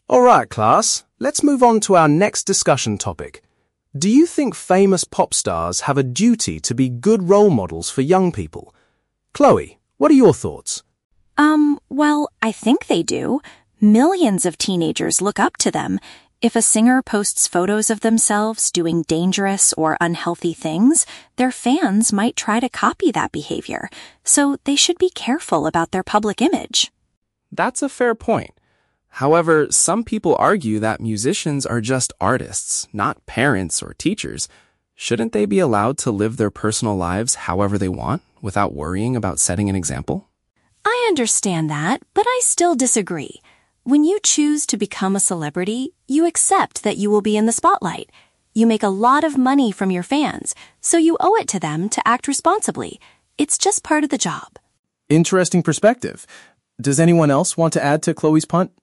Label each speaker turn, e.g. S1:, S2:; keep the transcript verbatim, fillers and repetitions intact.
S1: All right, class, let's move on to our next discussion topic. Do you think famous pop stars have a duty to be good role models for young people? Chloe, what are your thoughts?
S2: Um, well, I think they do. Millions of teenagers look up to them. If a singer posts photos of themselves doing dangerous or unhealthy things, their fans might try to copy that behavior, so they should be careful about their public image.
S3: That's a fair point. However, some people argue that musicians are just artists, not parents or teachers. Shouldn't they be allowed to live their personal lives however they want, without worrying about setting an example?
S2: I understand that, but I still disagree. When you choose to become a celebrity, you accept that you will be in the spotlight. You make a lot of money from your fans, so you owe it to them to act responsibly. It's just part of the job.
S1: Interesting perspective. Does anyone else want to add to Chloe's punt?